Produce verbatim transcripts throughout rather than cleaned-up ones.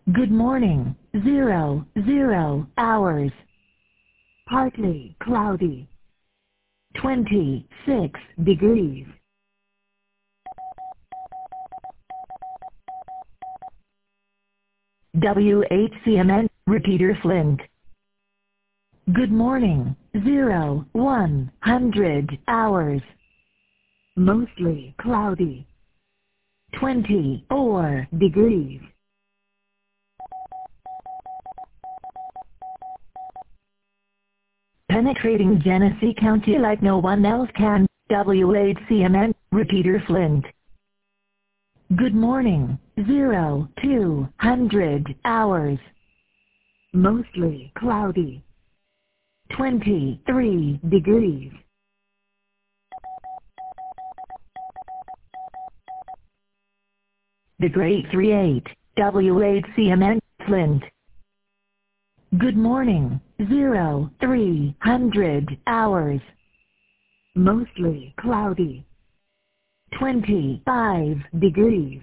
Good morning, zero, zero hours. Partly cloudy. twenty-six degrees. W H C M N, repeater Flint. Good morning, zero, one hundred hours. Mostly cloudy. twenty-four degrees. Penetrating Genesee County like no one else can, W H C M N, repeater Flint. Good morning, zero, two hundred hours. Mostly cloudy. twenty-three degrees. The Great three eight, W H C M N, Flint. Good morning, zero, three hundred hours. Mostly cloudy. twenty-five degrees.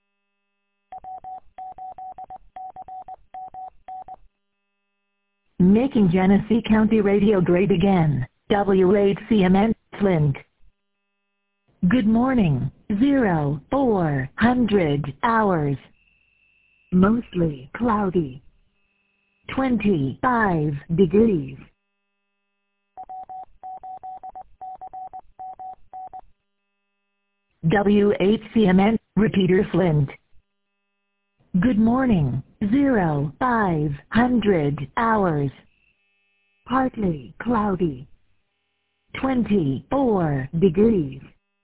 Making Genesee County radio great again, W H C M N, Flint. Good morning, zero, four hundred hours. Mostly cloudy. twenty-five degrees. W H C M N, repeater Flint. Good morning, zero, five hundred hours. Partly cloudy. twenty-four degrees.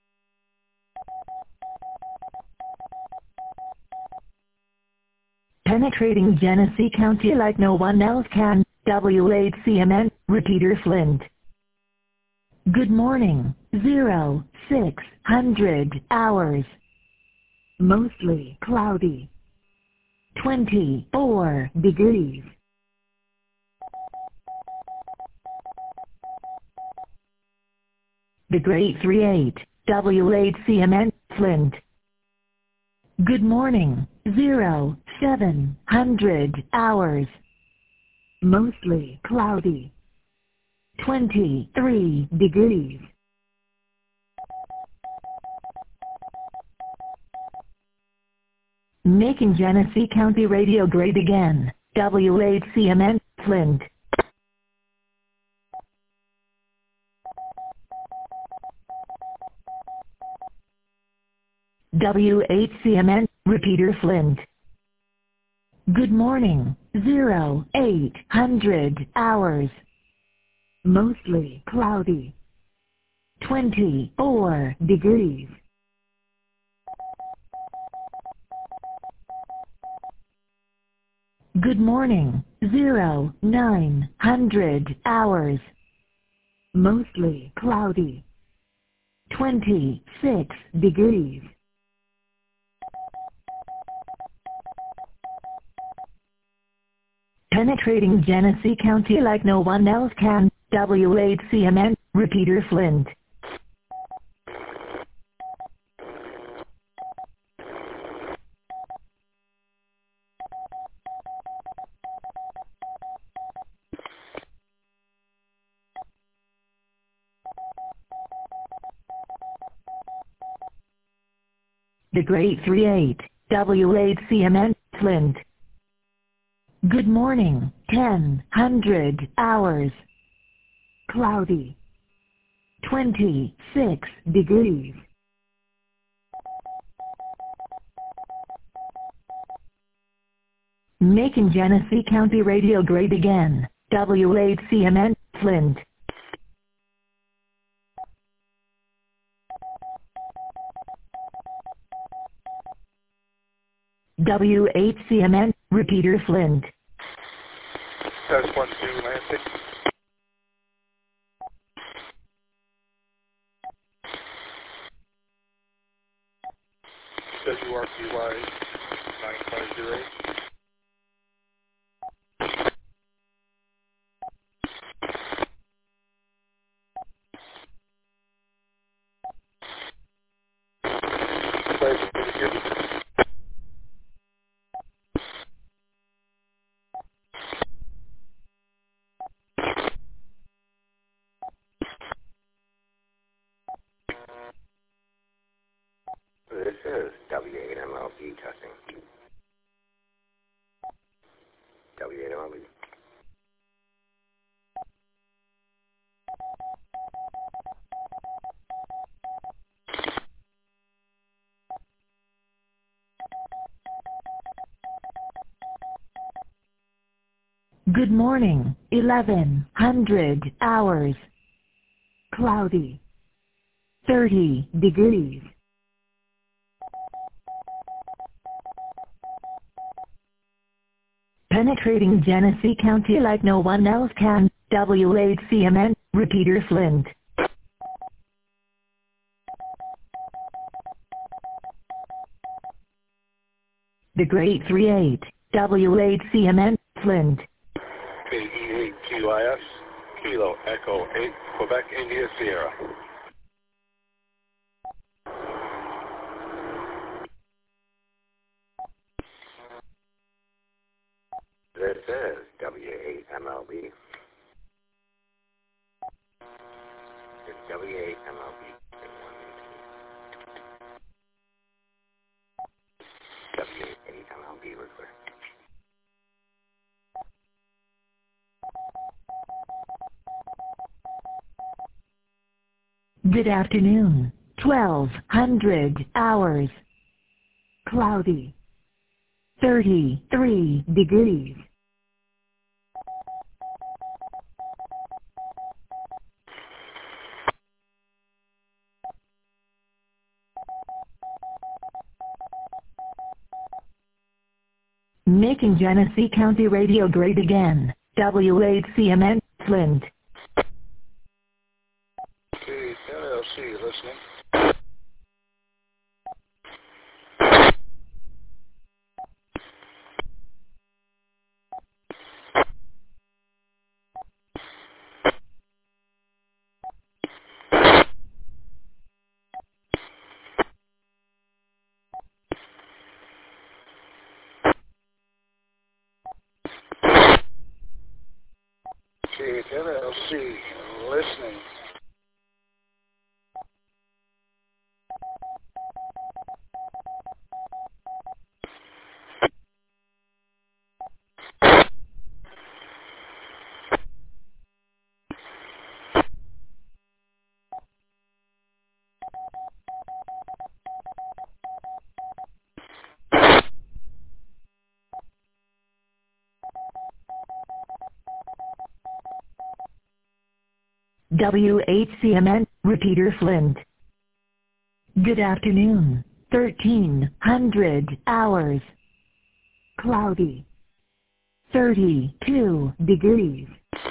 Penetrating Genesee County like no one else can, W H C M N, repeater Flint. Good morning, zero, six hundred hours. Mostly cloudy. twenty-four degrees. The Great three eight, W H C M N, Flint. Good morning, zero, seven hundred hours. Mostly cloudy. twenty-three degrees. Making Genesee County radio great again, W H C M N, Flint. W H C M N, repeater Flint. Good morning, zero, eight hundred hours. Mostly cloudy. twenty-four degrees. Good morning, zero, nine hundred hours. Mostly cloudy. twenty-six degrees. Penetrating Genesee County like no one else can, W H C M N, repeater Flint. The Great three eight, W H C M N, Flint. Good morning, ten hundred hours. Cloudy. twenty-six degrees. Making Genesee County radio great again, W H C M N, Flint. W H C M N, repeater Flint. That's one two landing. W R Q Y nine five zero eight. L E. Good morning, eleven hundred hours. Cloudy. thirty degrees. Penetrating Genesee County like no one else can. W eight C M N, repeater Flint. The Great three eight, W eight C M N, Flint. K E eight Q I S, Kilo Echo eight, Quebec, India, Sierra. This is W eight M L B. It's W eight M L B. W eight M L B, we're clear. Good afternoon, twelve hundred hours. Cloudy. thirty-three degrees. Making Genesee County radio great again. W eight C M N, Flint. C L L C, listening. C L L C, listening. W eight C M N, repeater Flint. Good afternoon, thirteen hundred hours. Cloudy. thirty-two degrees.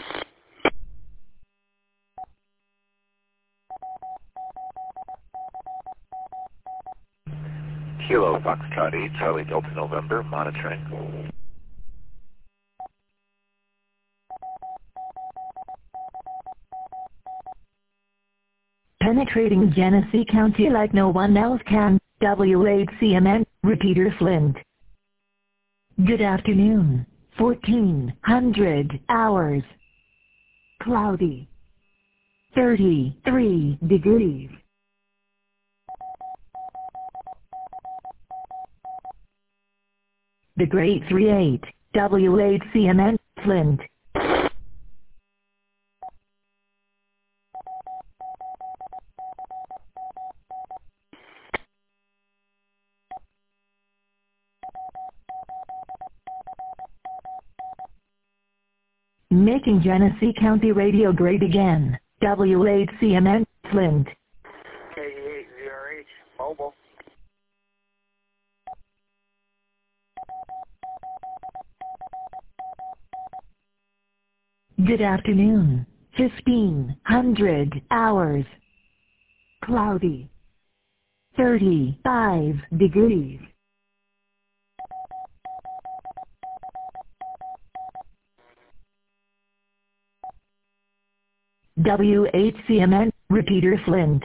Kilo Foxtrot eight, Charlie Delta November, monitoring. Penetrating Genesee County like no one else can. W eight C M N, repeater Flint. Good afternoon, fourteen hundred hours. Cloudy. thirty-three degrees. The Great three eight, W eight C M N, Flint. Making Genesee County radio great again. W eight C M N, Flint. K E eight Z R H, mobile. Good afternoon, fifteen hundred hours. Cloudy. thirty-five degrees. W eight C M N, repeater Flint.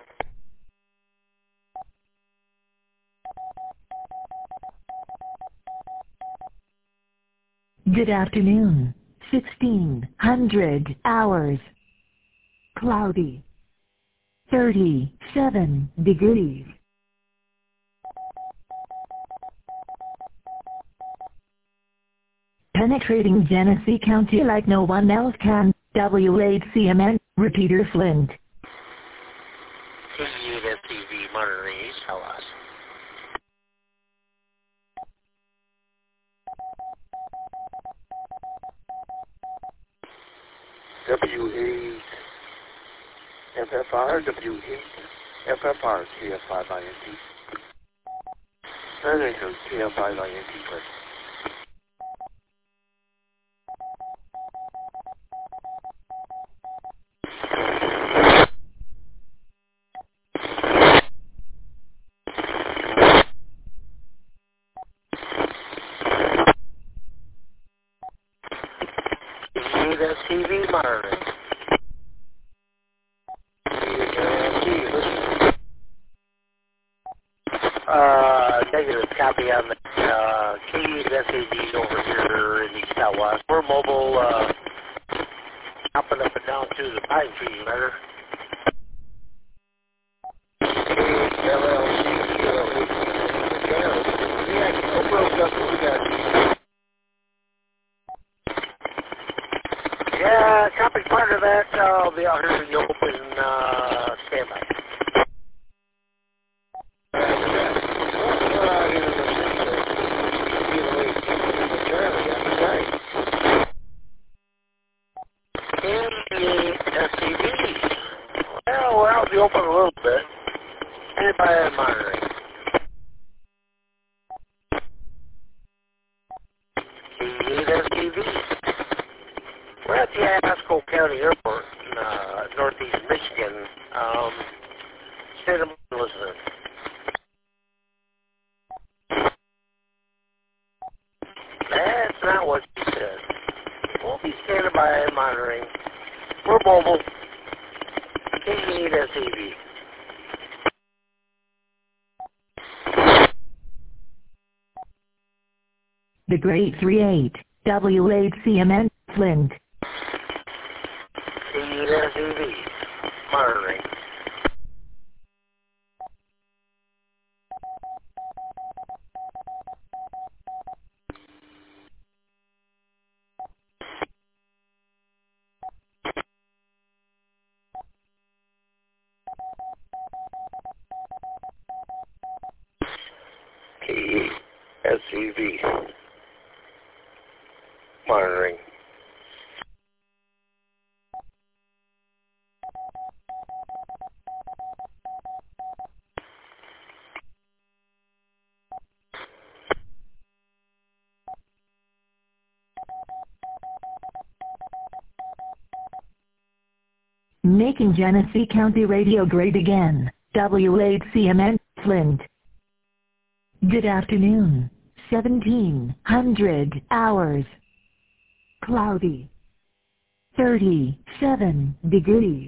Good afternoon, sixteen hundred hours. Cloudy. thirty-seven degrees. Penetrating Genesee County like no one else can. W eight C M N, repeater Flint. T U S T V monitoring East Tawas. W eight F F R, W eight F F R, T F five I N T. There you go, T F five I N T, please. T V monitoring. Uh, negative copy on the uh, K U S A D over here in East Tawas. We're mobile, uh, hopping up and down through the pine trees, matter. Yeah, copy part of that. Uh, I'll be out here in the open uh, standby. S T V. Well, we're out in the open a little bit. Anybody monitoring? S T V. We're at the Asco County Airport in uh, northeast Michigan. Um, state of listening. That's not what she said. We'll be standing by and monitoring. We're mobile. K eight S A V. The Great three eight, W eight C M N, Flint. K eight S A V. Monitoring. K eight S A V. Monitoring. Making Genesee County radio great again. W eight C M N, Flint. Good afternoon. seventeen hundred hours. Cloudy. thirty-seven degrees.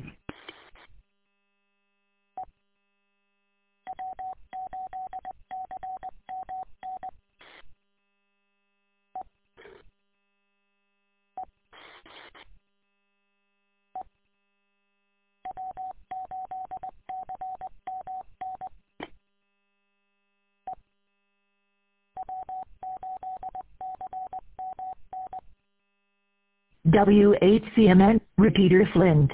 W eight C M N, repeater Flint.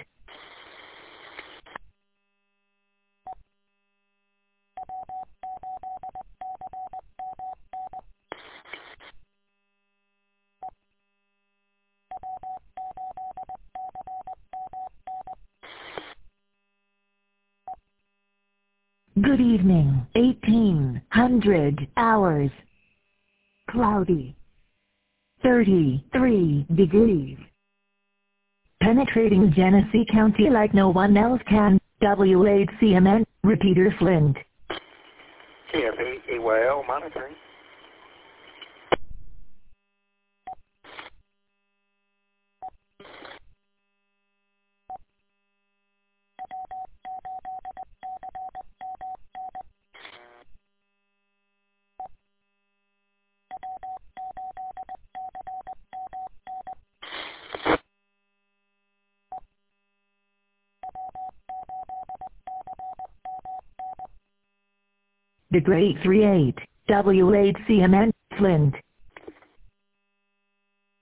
Good evening. eighteen hundred hours. Cloudy. thirty-three degrees. Penetrating Genesee County like no one else can. W eight C M N, repeater Flint. T F eight A Y L monitoring. The Great three eight, W eight C M N, Flint.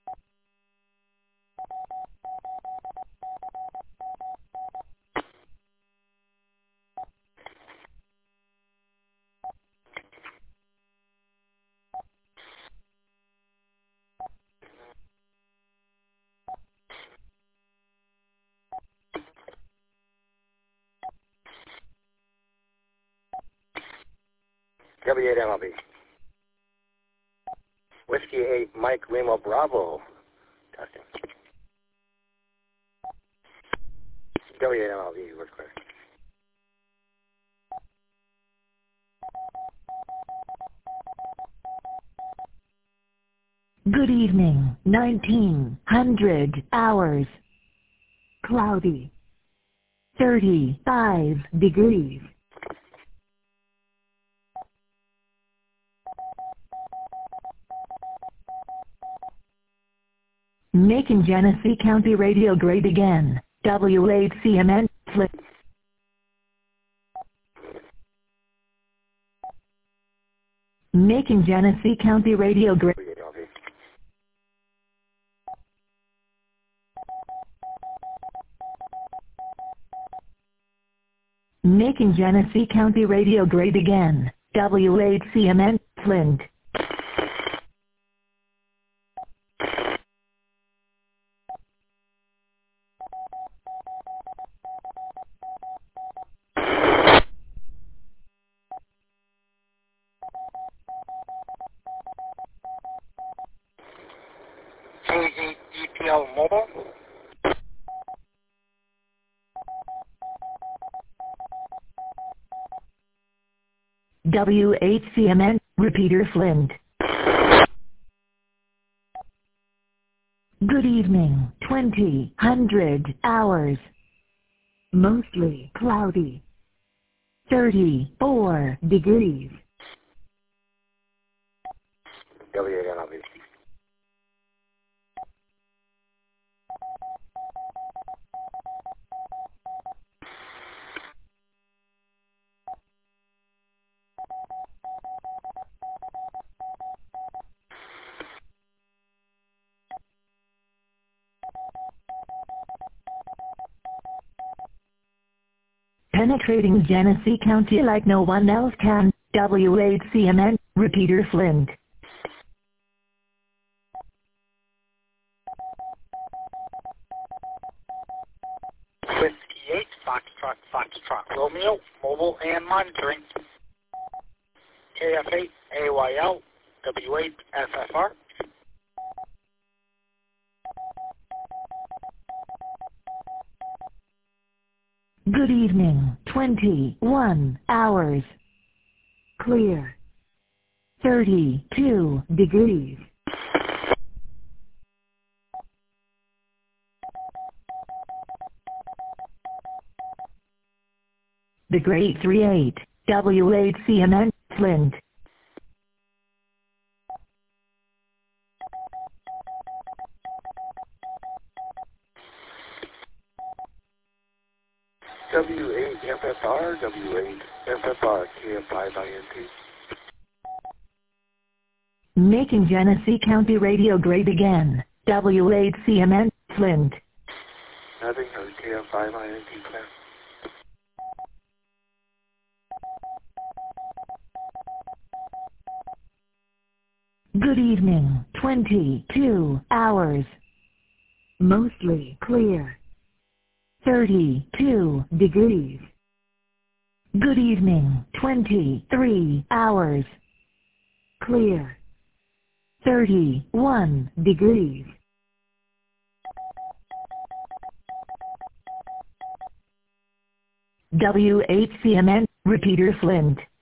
W eight M L B. Whiskey eight, Mike Lima Bravo. Testing. W eight M L B, we're clear. Good evening, nineteen hundred hours. Cloudy. thirty-five degrees. Making Genesee County radio great again. W eight C M N, Flint. Making Genesee County radio great. Making Genesee County radio great again. W eight C M N, Flint. K eight E P L Mobile. W eight C M N, repeater Flint. Good evening, twenty hundred hours. Mostly cloudy. thirty-four degrees. W eight M L B. Penetrating Genesee County like no one else can. W eight C M N, repeater Flint. Whiskey eight, Foxtrot, Foxtrot, Romeo, mobile and monitoring. K F eight, A Y L, W eight, F F R. Good evening, twenty-one hours. Clear. thirty-two degrees. The Great three eight, W eight C M N, Flint. W eight F F R, W eight F F R, K F five I N T. Making Genesee County radio great again. W eight C M N, Flint. Nothing on K F five I N T class. Good evening, twenty-two hours. Mostly clear. thirty-two degrees. Good evening, twenty-three hours. Clear. thirty-one degrees. W eight C M N, repeater Flint.